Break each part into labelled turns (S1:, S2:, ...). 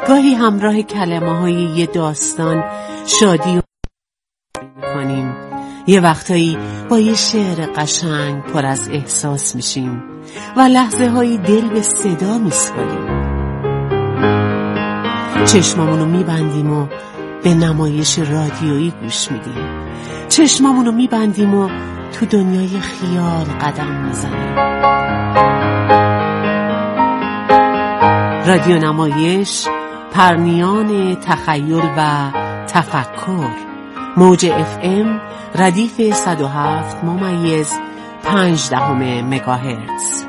S1: گاهی همراه کلمه‌های یه داستان شادی و می‌کنیم، یه وقتایی با یه شعر قشنگ پر از احساس میشیم و لحظه هایی دل به صدا میسپاریم. چشمامونو میبندیم و به نمایش رادیویی گوش میدیم. چشمامونو میبندیم و تو دنیای خیال قدم میزنیم. رادیو نمایش، پرنیان تخیل و تفکر. موج FM ردیف 107.5 مگاهرتز.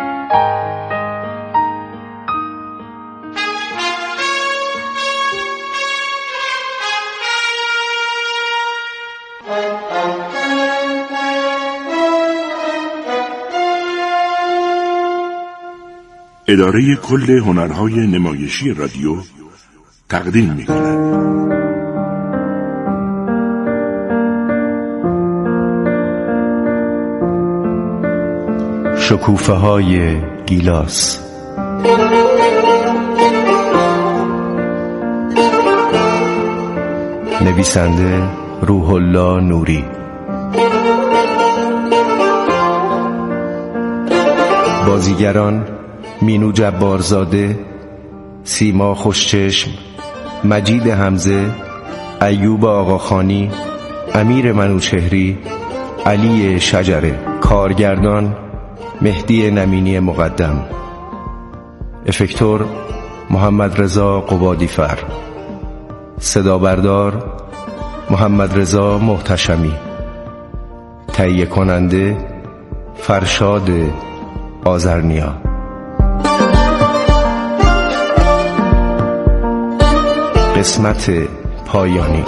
S2: اداره کل هنرهای نمایشی رادیو تقدیم می‌کند.
S3: شکوفه‌های گیلاس. نویسنده روح الله نوری. بازیگران: مینو جبارزاده، سیما خوشچشم، مجید حمزه، ایوب آقاخانی، امیر منوچهری، علی شجره. کارگردان: مهدی نمینی مقدم. افکتور: محمد رضا قبادیفر. صدا بردار: محمد رضا محتشمی. تهیه کننده: فرشاد آذرنیا. قسمت پایانی.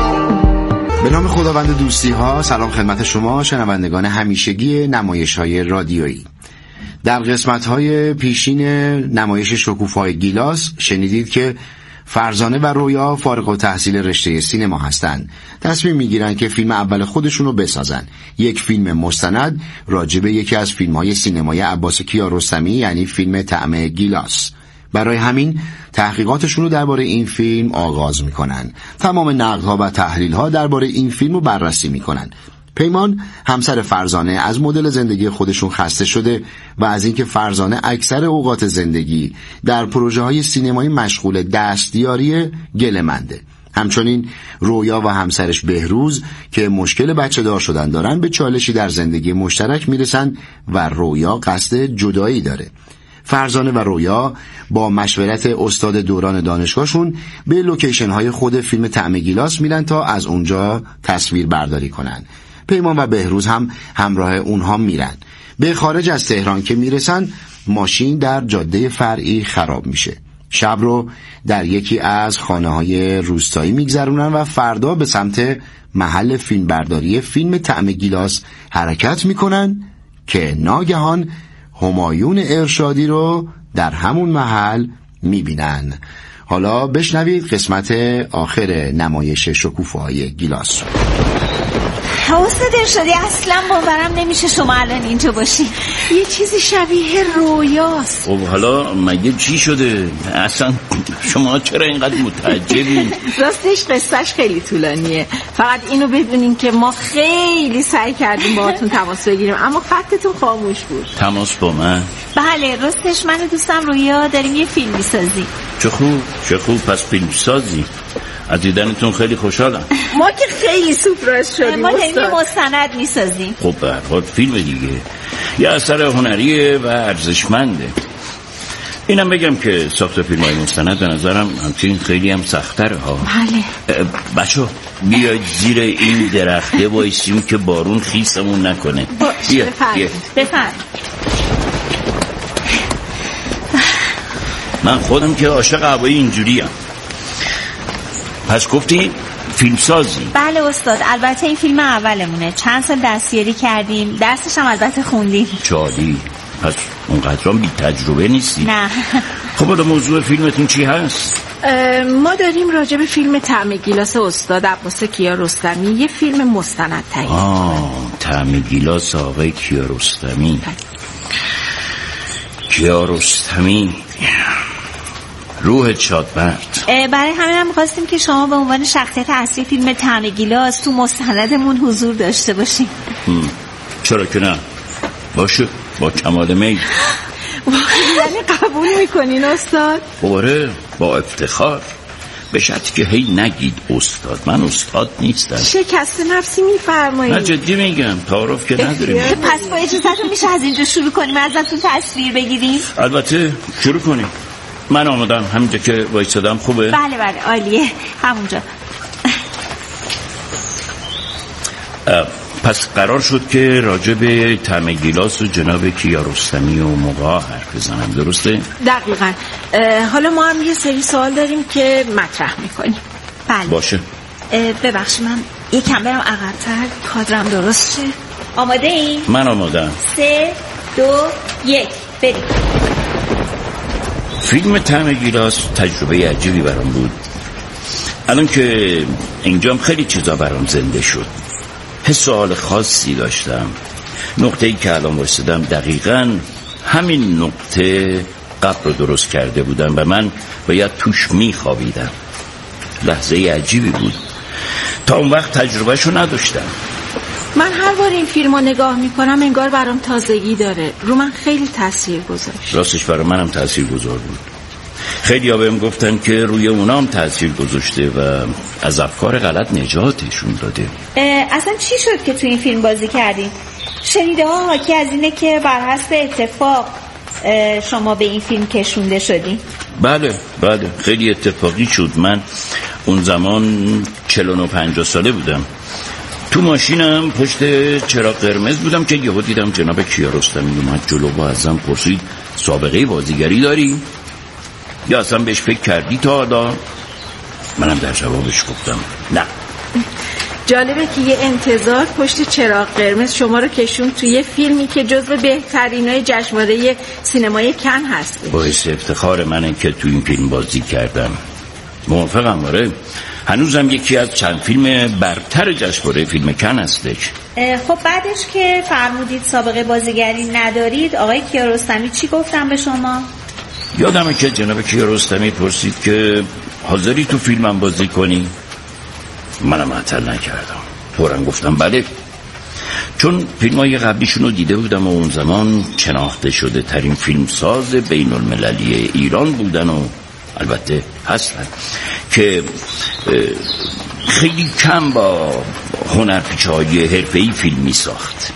S4: به نام خداوند دوستی ها، سلام خدمت شما شنوندگان همیشگی نمایش های رادیویی. در قسمت های پیشین نمایش شکوفه‌های گیلاس شنیدید که فرزانه و رویا فارغ التحصیل رشته سینما هستند. تصمیم میگیرن که فیلم اول خودشون رو بسازن، یک فیلم مستند راجع به یکی از فیلم های سینمای عباس کیارستمی، یعنی فیلم طعم گیلاس. برای همین تحقیقاتشون رو درباره این فیلم آغاز میکنن. تمام نقدها و تحلیلها درباره این فیلم رو بررسی میکنن. پیمان، همسر فرزانه، از مدل زندگی خودشون خسته شده و از اینکه فرزانه اکثر اوقات زندگی در پروژه های سینمایی مشغول دستیاری گله‌منده. همچنین رویا و همسرش بهروز که مشکل بچه دار شدن دارن به چالشی در زندگی مشترک میرسن و رویا قصد جدایی داره. فرزانه و رویا با مشورت استاد دوران دانشگاهشون به لوکیشن های خود فیلم طعم گیلاس میرن تا از اونجا تصویر برداری کنن. پیمان و بهروز هم همراه اونها میرن. به خارج از تهران که میرسن، ماشین در جاده فرعی خراب میشه. شب رو در یکی از خانه‌های روستایی میگذرونن و فردا به سمت محل فیلم برداری فیلم طعم گیلاس حرکت میکنن که ناگهان همایون ارشادی رو در همون محل میبینن. حالا بشنوید قسمت آخر نمایش شکوفه‌های گیلاس.
S5: استاد ارشادی، اصلا باورم نمیشه شما الان اینجا باشی. یه چیزی شبیه رویاست.
S6: خب حالا مگه چی شده؟ اصلا شما چرا اینقدر متعجبین؟
S5: راستش قصهش خیلی طولانیه. فقط اینو بدونین که ما خیلی سعی کردیم باهاتون تماس بگیریم اما خطتون خاموش بود.
S6: تماس با من؟
S5: بله، راستش من و دوستم رویا داریم یه فیلم میسازیم.
S6: چه خوب پس فیلم سازی. از دیدنتون خیلی خوشحالم.
S5: ما که خیلی سورپرایز شدیم. ما داریم یه مستند میسازیم.
S6: خب به هر حال فیلم دیگه یه اثر هنریه و ارزشمنده. اینم بگم که ساخت فیلم‌های مستند به نظرم همچنین خیلی هم سخت‌تره ها.
S5: بله.
S6: بچه‌ها بیاید زیر این درخته وایسیم که بارون خیسمون نکنه.
S5: بفرمایید.
S6: من خودم که عاشق هوای اینجوریم. پس گفتی فیلم سازی؟
S5: بله استاد، البته این فیلم اولمونه. چند سال دستیاری کردیم، درسش هم البته خوندیم.
S6: چالی، پس اونقدرام بی تجربه نیستی؟
S5: نه.
S6: خب حالا موضوع فیلمتون چی هست؟
S5: ما داریم راجع به فیلم طعم گیلاس استاد عباس کیارستمی یه فیلم مستند تهیه می‌کنیم.
S6: طعم گیلاس آقای کیارستمی. کیارستمی روحت شاد مرد.
S5: برای همین هم می‌خواستیم که شما به عنوان شخصیت اصلی فیلم طعم گیلاس تو مستندمون حضور داشته باشین.
S6: چرا که نه؟ باشه، با کمال میل.
S5: یعنی قبول میکنین استاد؟
S6: آره، با افتخار. به شرطی که هی نگید استاد. من استاد نیستم.
S5: شکست نفسی میفرمایید.
S6: نه جدی میگم، تعارف که نداریم.
S5: پس با اجازهتون میشه از اینجا شروع کنیم، ازتون تصویر بگیریم؟
S6: البته شروع کنیم. من آمدم، همینجا که وایسادم خوبه؟
S5: بله بله عالیه، همونجا.
S6: پس قرار شد که راجع به طعم گیلاس و جناب کیارستمی و موقع حرف بزنم، درسته؟
S5: دقیقاً. حالا ما هم یه سری سوال داریم که مطرح میکنیم. بله
S6: باشه.
S5: ببخشید من یکم برم عقب‌تر کادرم درست شه. آماده این؟
S6: من آمادم.
S5: 3 2 1 بریم.
S6: فیلم طعم گیلاس تجربه عجیبی برام بود. الان که اینجام خیلی چیزا برام زنده شد. حس و حال خاصی داشتم. نقطه‌ای که الان وایسادم دقیقاً همین نقطه قبر رو درست کرده بودم و من باید توش میخوابیدم. لحظه عجیبی بود. تا اون وقت تجربهشو نداشتم.
S5: من هر بار این فیلم رو نگاه میکنم انگار برام تازگی داره. رو من خیلی تاثیر گذاشت.
S6: راستش برای منم تاثیر گذار بود. خیلی ها بهم گفتن که روی اونام تاثیر گذاشته و از افکار غلط نجاتشون داده.
S5: اصلا چی شد که تو این فیلم بازی کردین؟ شنیده ها حاکی از اینه که بر حسب اتفاق شما به این فیلم کشونده شدین.
S6: بله خیلی اتفاقی شد. من اون زمان 49 ساله بودم. تو ماشینم پشت چراغ قرمز بودم که یهو دیدم جناب کیارستمی اومد جلو و ازم پرسید سابقه بازیگری داری؟ یا اصلا بهش فکر کردی تا حالا؟ منم در جوابش گفتم نه.
S5: جالبه که یه انتظار پشت چراغ قرمز شما رو کشون توی یه فیلمی که جزو بهترینای جشنواره سینمای کن هست.
S6: باعث افتخار منه که تو این فیلم بازی کردم. موافقم. آره، هنوزم یکی از چند فیلم برتر جشنواره فیلم کن هستش.
S5: خب بعدش که فرمودید سابقه بازیگری ندارید، آقای کیارستمی چی گفتن به شما؟
S6: یادمه که جناب کیارستمی پرسید که حاضری تو فیلمم بازی کنی؟ منم عطل نکردم، فوراً گفتم بله، چون فیلمای قبلیشون رو دیده بودم و اون زمان شناخته شده ترین فیلمساز بین المللی ایران بودن و البته هستن که خیلی کم با هنرپیشه‌های حرفه‌ای فیلم می ساخت.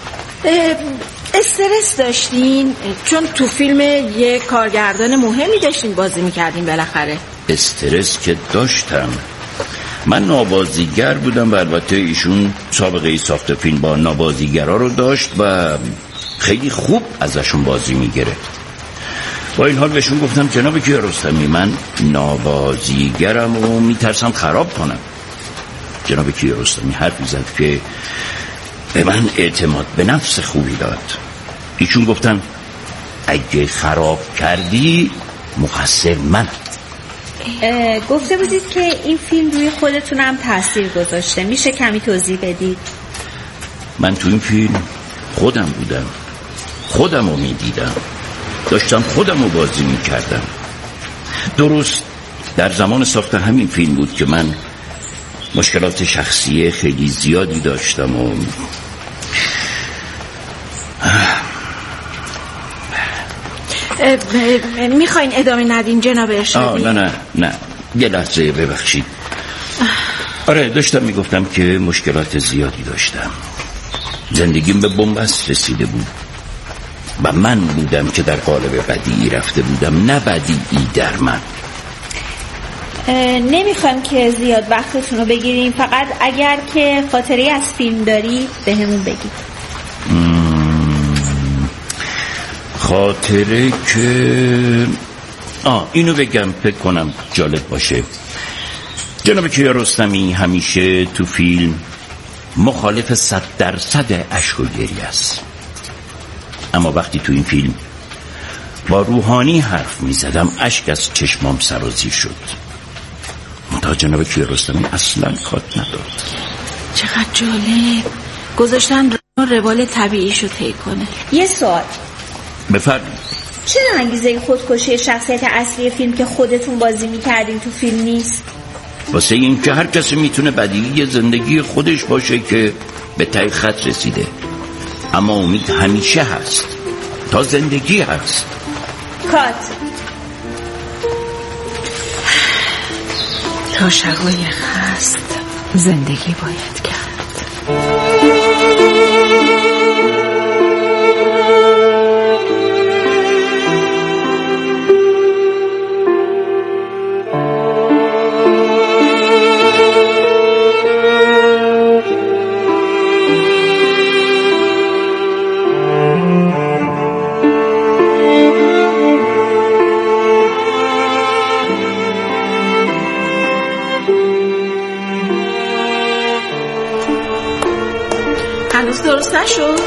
S5: استرس داشتین؟ چون تو فیلم یه کارگردان مهمی داشتین بازی میکردین بالاخره.
S6: استرس که داشتم. من نابازیگر بودم و البته ایشون سابقه ساخت فیلم با نابازیگرا رو داشت و خیلی خوب ازشون بازی میگرفت. با این حال بهشون گفتم جناب کیارستمی من نابازیگرم و میترسم خراب کنم. جناب کیارستمی حرفی زد که به من اعتماد به نفس خوبی داد. ایشون گفتن اگه خراب کردی مقصر من.
S5: گفته بودید که این فیلم روی خودتون هم تاثیر گذاشته، میشه کمی توضیح بدید؟
S6: من تو این فیلم خودم بودم، خودم رو میدیدم، داشتم خودم رو بازی میکردم. درست در زمان ساخت همین فیلم بود که من مشکلات شخصی خیلی زیادی داشتم و
S5: میخواین ادامه ندین جناب ارشادی؟
S6: نه یه لحظه ببخشید. آره داشتم میگفتم که مشکلات زیادی داشتم. زندگیم به بنبست رسیده بود و من بودم که در قالب بدی رفته بودم، نه بدی در من.
S5: نمیخوام که زیاد وقتتون رو بگیریم، فقط اگر که خاطره از فیلم داری به همون بگید.
S6: خاطره که اینو بگم فکر کنم جالب باشه. جناب کیارستمی همیشه تو فیلم مخالف 100% اشک و گریه است، اما وقتی تو این فیلم با روحانی حرف میزدم اشک از چشمام سرازیر شد. منتها جناب کیارستمی اصلا کات نداد.
S5: چقدر جالب، گذاشتن روال طبیعیشو طی کنه. یه سوال،
S6: بفرمایید.
S7: چرا انگیزه خودکشی شخصیت اصلی فیلم که خودتون بازی میکردین تو فیلم نیست؟
S6: واسه این که هر کسی میتونه بدیهی زندگی خودش باشه که به ته خط رسیده، اما امید همیشه هست تا زندگی هست.
S7: کات
S5: تا شقایق هست زندگی باید کرد. درست نشد؟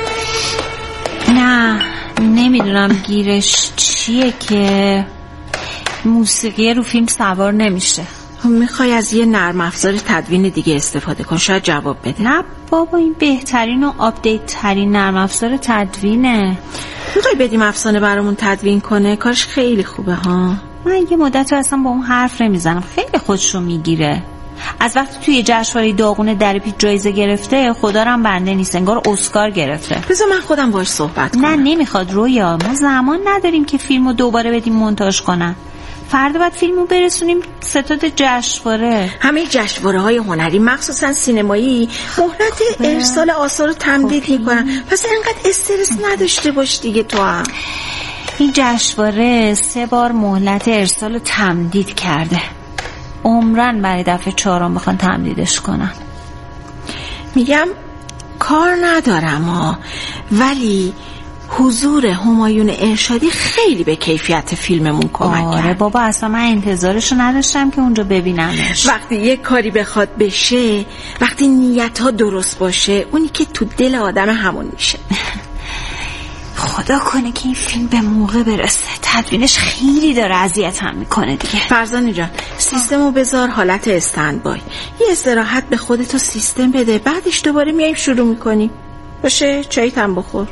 S7: نه نمیدونم گیرش چیه که موسیقی رو فیلم سوار نمیشه.
S5: میخوای از یه نرم افزار تدوین دیگه استفاده کن، شاید جواب بده.
S7: نه بابا این بهترین و آپدیت ترین نرم افزار تدوینه.
S5: میخوای بدیم افسانه برامون تدوین کنه؟ کارش خیلی خوبه ها.
S7: من یه مدت رو اصلا با اون حرف نمیزنم، خیلی خودشو میگیره. از وقتی توی جشنواره داغون در پیچ جایزه گرفته خدا رم بنده نیست، انگار اسکار گرفته.
S5: بذار من خودم باهاش صحبت کنم.
S7: نه نمیخواد رویا، ما زمان نداریم که فیلمو دوباره بدیم مونتاژ کنن. فردا باید فیلمو برسونیم ستاد جشنواره.
S5: همه جشنواره‌های هنری مخصوصا سینمایی مهلت ارسال آثار رو تمدید میکنن، پس اینقدر استرس نداشته باش دیگه. تو هم
S7: این جشنواره 3 بار مهلت ارسال رو تمدید کرده، عمرن برای دفعه 4 بخوان تمدیدش کنن.
S5: میگم کار ندارم ولی حضور همایون ارشادی خیلی به کیفیت فیلممون کمک کرد.
S7: آره بابا اصلا من انتظارشو نداشتم که اونجا ببینمش.
S5: وقتی یک کاری بخواد بشه، وقتی نیت ها درست باشه، اونی که تو دل آدم همون میشه.
S7: خدا کنه که این فیلم به موقع برسه. تدوینش خیلی داره اذیتم میکنه دیگه.
S5: فرزانه جان سیستمو بذار حالت استندبای، یه استراحت به خودتو سیستم بده، بعدش دوباره میایم شروع میکنیم. باشه چاییت هم بخور.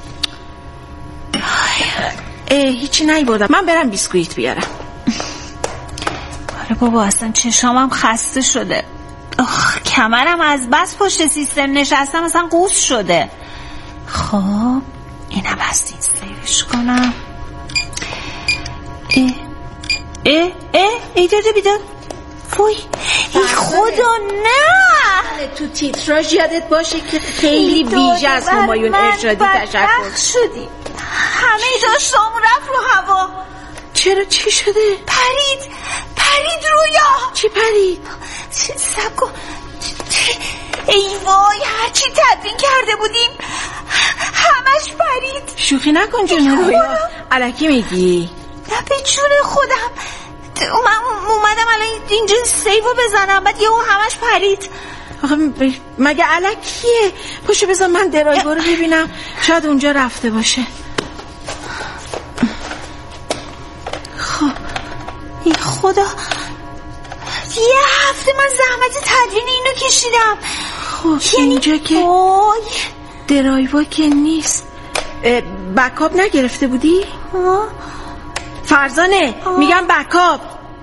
S5: هیچی نیبردم، من برم بیسکویت بیارم.
S7: آره بابا اصلا چشامم خسته شده، کمرم از بس پشت سیستم نشستم اصلا قوس شده. خب اینم هستین سیوش کنم. ای داده بیداد. وای ای خدا نه.
S5: تو تیتراژ یادت باشه که خیلی ویژه از همایون ارشادی تشکر
S7: شدی. همه داشتامون رفت رو هوا.
S5: چرا چی شده؟
S7: پرید رویا.
S5: چی پرید؟
S7: سکو ای وای هرچی تدوین کرده بودیم همش پرید.
S5: شوخی نکن جون رویا، الکی میگی؟
S7: نه به جون خودم من اومدم الان اینجا سیو بزنم بعد یهو همش پرید.
S5: آخه مگه الکیه؟ پاشو بذار من درایور رو ببینم، شاید اونجا رفته باشه.
S7: خب ای خدا یه هفته من زحمت تدوین اینو کشیدم.
S5: خب اینجا که درایور که نیست. بکاپ نگرفته بودی؟ فرزانه میگم بکاپ.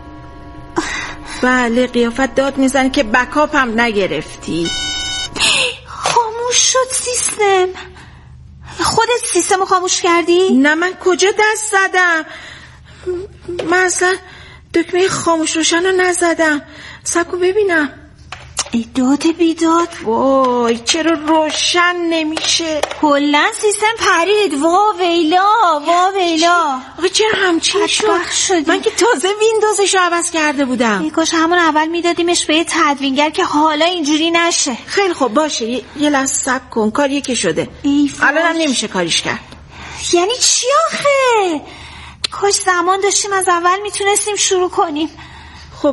S5: بله قیافت داد میزنی که بکاپ هم نگرفتی.
S7: خاموش شد سیستم. خودت سیستم رو خاموش کردی؟
S5: نه من کجا دست زدم؟ من اصلا دکمه خاموش روشن رو نزدم. سکو ببینم.
S7: ای داد بیداد.
S5: وای چرا روشن نمیشه؟
S7: کلن سیستم پرید. وا ویلا
S5: آقا چرا همچین شد؟ من که تازه ویندوزش رو عوض کرده بودم.
S7: ای کاش همون اول میدادیمش به یه تدوینگر که حالا اینجوری نشه.
S5: خیلی خوب باشه یه لحظه صبر کن، کاریه که شده. الانم نمیشه کاریش کرد.
S7: یعنی چی آخه؟ کاش زمان داشتیم از اول میتونستیم شروع کنیم.
S5: خب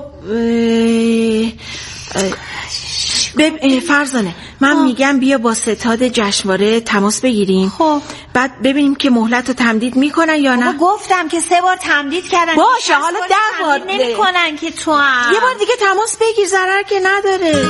S5: فرزانه من میگم بیا با ستاد جشنواره تماس بگیریم.
S7: خب
S5: بعد ببینیم که مهلت رو تمدید میکنن یا نه.
S7: گفتم که 3 بار تمدید کردن.
S5: باشه حالا 10 بار
S7: نمیکنن که تو هم.
S5: یه بار دیگه تماس بگیر، ضرر که نداره.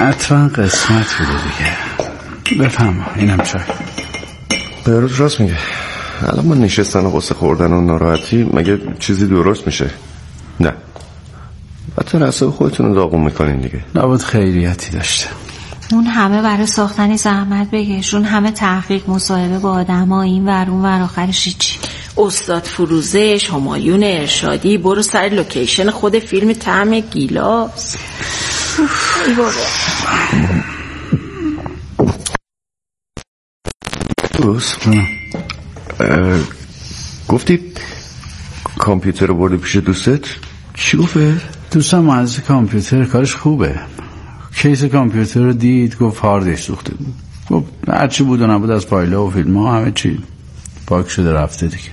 S8: حتما قسمت بوده دیگه. بفهم اینم چای.
S3: بهروز راست میگه. الان ما نشستن و قصه خوردن و ناراحتی مگه چیزی درست میشه؟ نه. حتی اعصاب خودتون رو داغون میکنین دیگه.
S8: لابد خیریتی داشته.
S7: اون همه برای ساختن زحمت بکش، اون همه تحقیق، مصاحبه با آدما، این ور اون ور، آخرش هیچی.
S5: استاد فروزش، همایون ارشادی، برو سر لوکیشن خود فیلم طعم گیلاس. ای بابا.
S3: درست. گفتی کامپیوتر رو برده پیش دوستت؟ چی گفته؟
S8: دوستم مهندس کامپیوتر، کارش خوبه. کیس کامپیوتر رو دید، گفت هاردش سوخته بود. گفت هرچی بود و نبود از فایل‌ها و فیلم‌ها همه چی پاک شده رفته دیگه.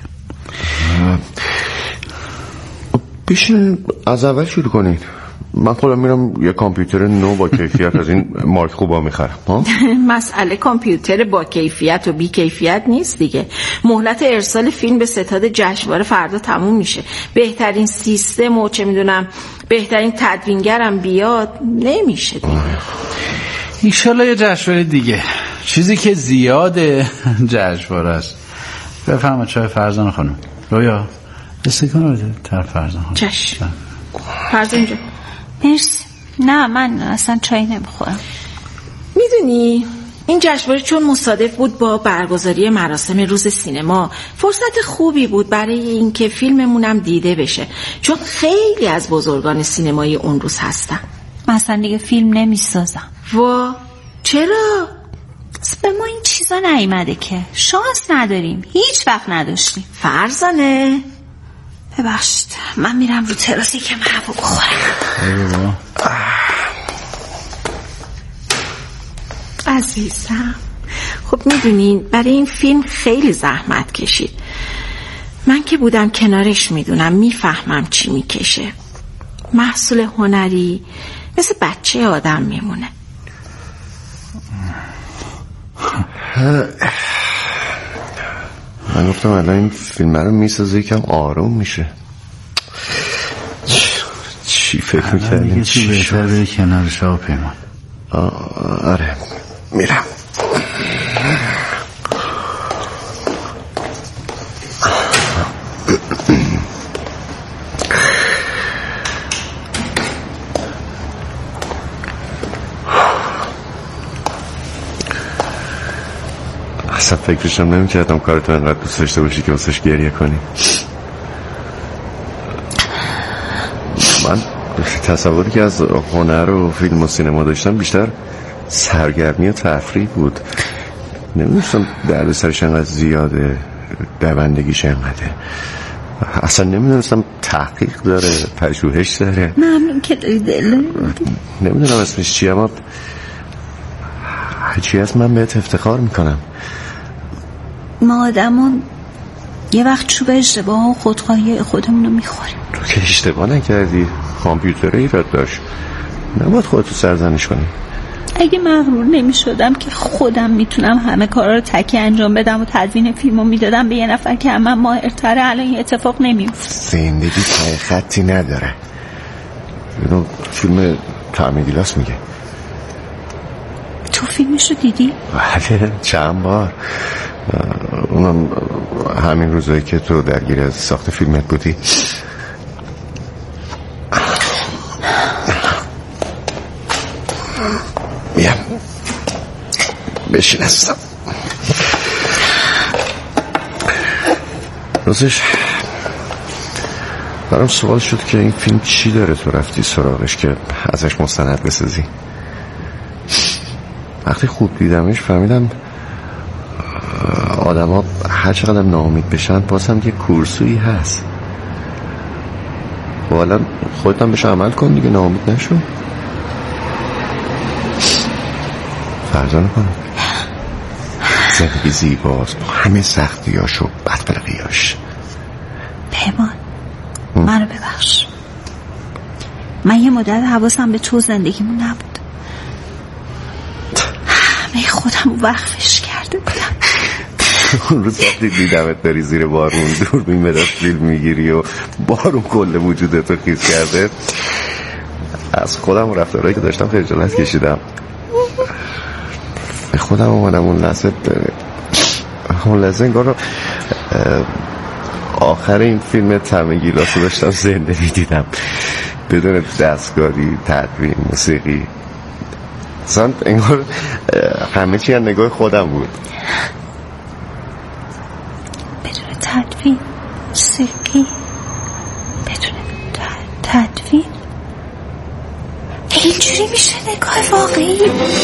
S3: بشین از اول شروع کنین. من خودم میرم یه کامپیوتر نو با کیفیت از این مارک خوبا میخرم.
S5: مسئله کامپیوتر با کیفیت و بی کیفیت نیست دیگه. مهلت ارسال فیلم به ستاد جشنواره فردا تموم میشه. بهترین سیستم و چه میدونم بهترین تدوینگرم بیاد نمیشه دیگه.
S8: ایشالا یه جشنواره دیگه، چیزی که زیاده جشنواره است. بفهم چای فرزان خانم. رویا استکان بده طرف فرزان خانم.
S5: چشم. فرزان جان
S7: مرسی. نه من اصلا چای نمیخورم.
S5: میدونی این جشنواره چون مصادف بود با برگزاری مراسم روز سینما، فرصت خوبی بود برای اینکه فیلممونم دیده بشه، چون خیلی از بزرگان سینمایی اون روز هستن.
S7: مثلا دیگه فیلم نمیسازم.
S5: وا چرا؟
S7: به ما این چیزا نیومده که، شانس نداریم، هیچ وقت نداشتیم.
S5: فرزانه
S7: ببخشید من میرم رو تراسی که هوا بخورم.
S5: عزیزم خب میدونین برای این فیلم خیلی زحمت کشید. من که بودم کنارش میدونم، میفهمم چی میکشه. محصول هنری مثل بچه آدم میمونه.
S3: من گفتم الان این فیلم رو میسازه یکم آروم میشه. چی فکر میکردیم؟
S8: چی بهتر بری کنار شاه پیمان.
S3: آره میرم. اصلا فکرشم نمیکردم کارتو انقدر دوست داشته باشی که واسش گریه کنی. من تصوری که از هنر و فیلم و سینما داشتم بیشتر سرگرمی و تفریح بود. نمیدونستم دردسرش انقدر زیاده، دوندگیش انقدره. اصلا نمیدونستم تحقیق داره، پژوهش داره.
S7: ممنون که داری دل.
S3: نمیدونم اسمش چیه اما هرچی هست من بهت افتخار میکنم.
S7: ما آدمان یه وقت چوب اشتباه و خودخواهی خودمون رو میخوریم.
S3: تو که اشتباه نکردی، کامپیوتر ایراد داشت، نباید خودتو سرزنش کنی.
S7: اگه مغرور نمی شدم که خودم میتونم همه کارا رو تکی انجام بدم و تدوین فیلمو میدادم به یه نفر که من ماهرتره، الان این اتفاق نمیفته.
S3: زندگی ته خطی نداره. اینو فیلم طعم گیلاس میگه.
S7: تو فیلمشو دیدی؟
S3: بله چند بار. اونم همین روزایی که تو درگیر از ساخت فیلمت بودی. میام بشین هستم. راستش برام سوال شد که این فیلم چی داره تو رفتی سراغش که ازش مستند بسازی. وقتی خوب دیدمش فهمیدم آدم ها هر چقدر ناامید بشن باز هم یه کورسویی هست. و الان خودت هم بهش عمل کن دیگه، ناامید نشو. فرزانه کنم زندگی زیباست با همه سختیاش و بدبلقیاش.
S7: پیمان منو ببخش، من یه مدت حواسم به تو زندگیمون نبود، همه خودم وقفش کرده بودم.
S3: اون روز وقتی دیدمت داری زیر بارون دوربین به دست فیلم میگیری و بارون کل وجودتو خیس کرده، از خودم و رفتارهایی که داشتم خجالت کشیدم. به خودم اومدم اون لحظه انگار رو آخر این فیلم طعم گیلاس رو داشتم زنده میدیدم، بدون دستکاری، تدوین، موسیقی. اصلا انگار همه چی از نگاه خودم بود.
S7: بدون تدوین، موسیقی، بدون تدوین، اینجوری میشه نگاه واقعی؟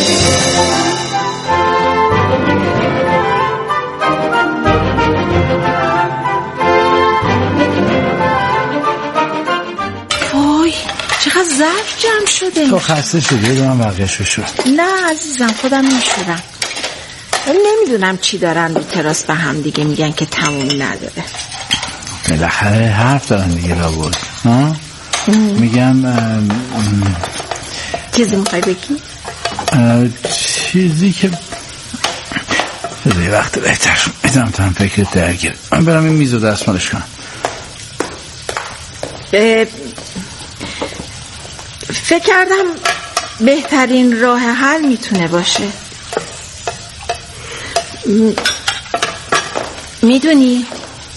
S5: چقدر ظرف جمع شده.
S8: تو خسته شدی؟ بده من بقیه‌شو شد.
S5: نه عزیزم خودم میشورم. نمیدونم چی دارن رو تراس به هم دیگه میگن که تمومی نداره.
S8: بالاخره حرف دارن دیگه لابد. میگم
S5: چیزی میخوای بگی؟
S8: چیزی که یه وقت بهتر میدونم تو هم فکرت درگیر. من برم این میز رو دستمالش کنم.
S5: فکر کردم بهترین راه حل میتونه باشه. میدونی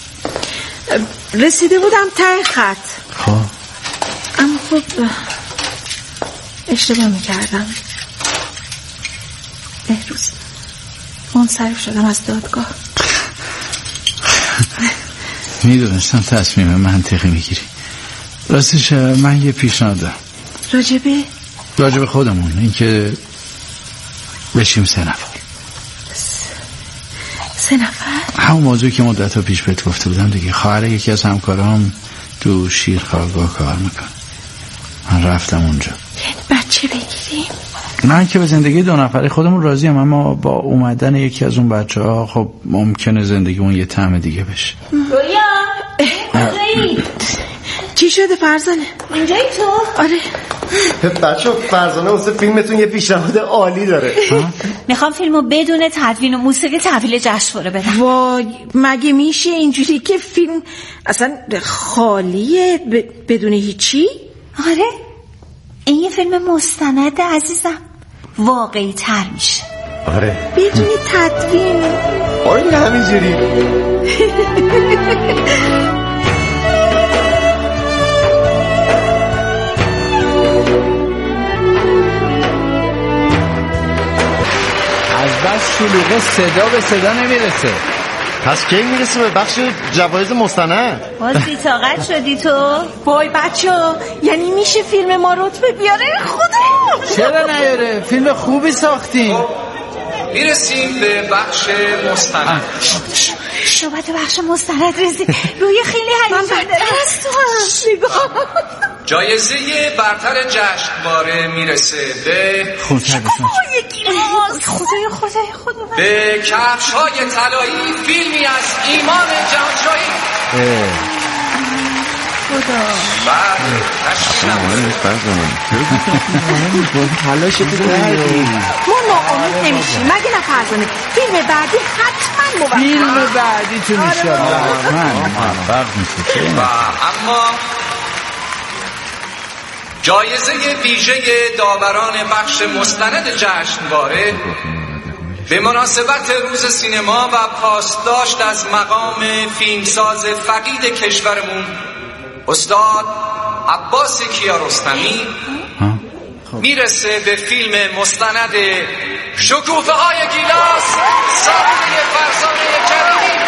S5: رسیده بودم ته خط.
S8: خب
S5: اما خب اشتباه میکردم. بهروز منصرف شدم از دادگاه.
S8: میدونستم تصمیم منطقی میگیری. راستش من یه پیشنهاد دارم. راجبه خودمون، این که بشیم 3 نفر.
S5: 3 نفر؟
S8: همون موضوعی که مدت پیش بهت گفته بودم دیگه. خواهر یکی از همکارام تو شیرخوارگاه کار میکنه. من رفتم اونجا.
S5: بچه بگیریم؟
S8: من که به زندگی 2 نفره خودمون راضیم، اما با اومدن یکی از اون بچه ها خب ممکنه زندگیمون یه طعم دیگه بشه.
S7: رویا
S5: چی شده فرزانه؟
S7: اینجایی تو؟
S5: آره
S3: بچه فرزانه واسه فیلمتون یه پیشنهاد عالی داره.
S7: میخوام فیلمو بدون تدوین و موسیقی تحویل جشنواره بدم.
S5: وای مگه میشه اینجوری که فیلم اصلا خالیه بدون هیچی؟
S7: آره این یه فیلم مستند عزیزم، واقعی تر میشه.
S3: آره
S5: بدون تدوین.
S3: آره همینجوری.
S8: از بس شلوغه صدا به صدا نمیرسه.
S3: پس کی میرسه به بخش جوایز مستند؟
S7: باز بی‌طاقت شدی تو؟
S5: وای بچه‌ها یعنی میشه فیلم ما رتبه بیاره؟ خدا
S8: چرا نیاره؟ فیلم خوبی ساختیم.
S9: میرسیم به بخش مستند.
S7: شما تو بخش مستند رسید. روی خیلی هیجان داره.
S9: جایزه برتر جشنواره میرسه به
S7: خدا
S9: به کفش‌های طلایی، فیلمی از ایمان جهانجویی.
S7: خدا
S9: بعد
S5: ما ناامید نمیشیم مگه نه فرزانه؟ فیلم بعدی حتما موفق.
S8: فیلم بعدی تو میشه من موفق میشه.
S9: و اما جایزه ویژه داوران بخش مستند جشنواره به مناسبت روز سینما و پاسداشت از مقام فیلمساز فقید کشورمون استاد عباس کیارستمی میرسه به فیلم مستند شکوفه های گیلاس سابقه فرزانه کریمی.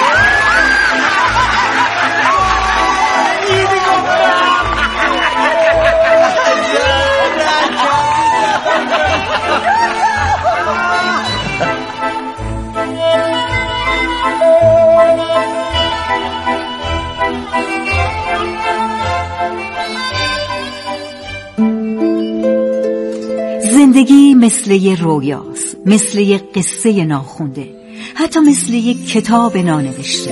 S10: زندگی مثل یه رویاست، مثل یه قصه ناخونده، حتی مثل یه کتاب نانوشته.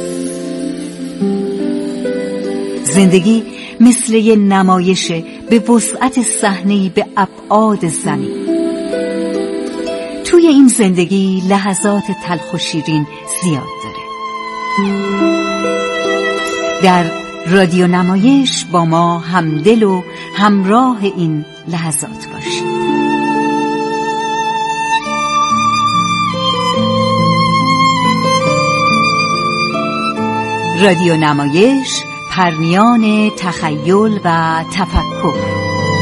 S10: زندگی مثل یه نمایش به وسعت صحنه‌ای به ابعاد زمین. توی این زندگی لحظات تلخ و شیرین زیاد داره. در رادیو نمایش با ما همدل و همراه این لحظات باشید. رادیو نمایش، پرمیان تخیل و تفکر.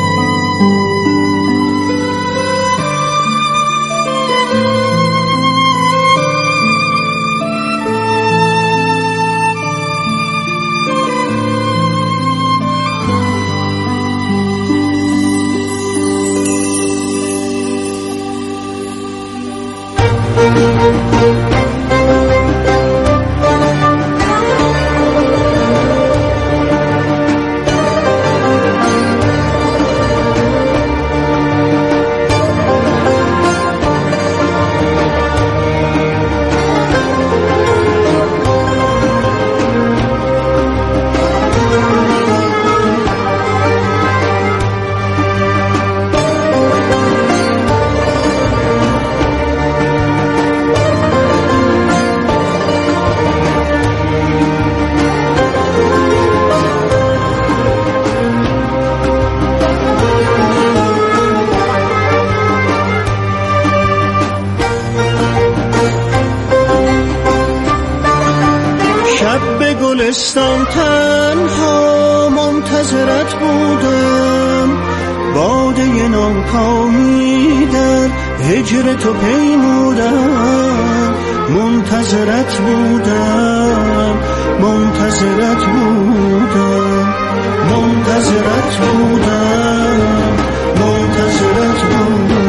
S11: گلستان تنها منتظرت بودم، باده ناکامی در هجر تو پیمودم، منتظرت بودم، منتظرت بودم، منتظرت بودم، منتظرت بودم.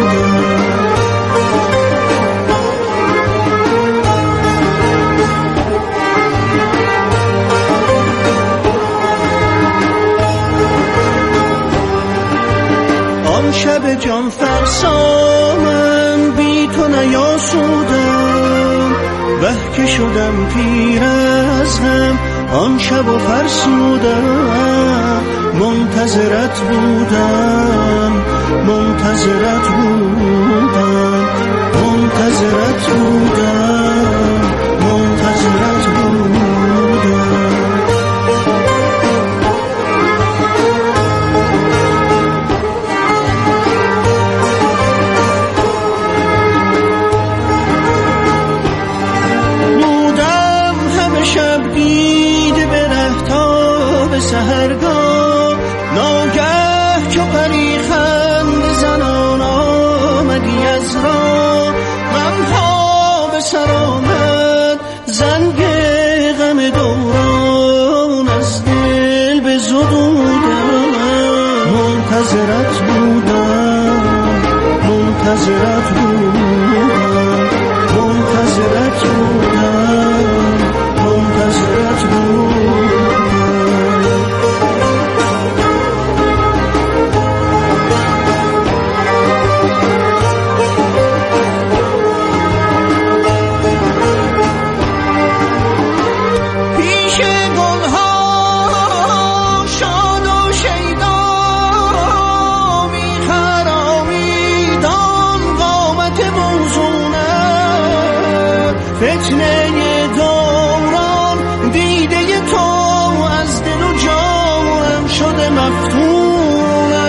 S11: شب جان فرسا من بی تو نیاسودم، وه که شدم پیر از غم آن شب و فرسودم، منتظرت بودم، منتظرت بودم، منتظرت بودم، منتظرت بودم. سحرگاه ناگه چو پریخند زنان آمدی از راه، غمها به سر آمد زنگ غم دوران از دل به زدودم، منتظرت بودم، منتظرت بودم، منتظرت بودم، منتظرت بودم. فتنه دوران دیده تو از دل و جانم شده مفتونه،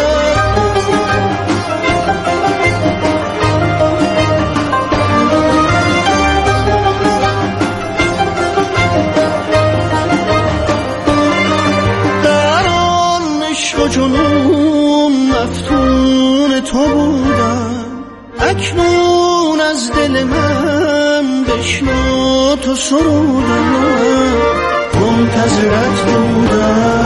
S11: در آن عشق و جنون مفتون تو بودم، اکنون از دل من بشنو تو سرودم، منتظرت بودم،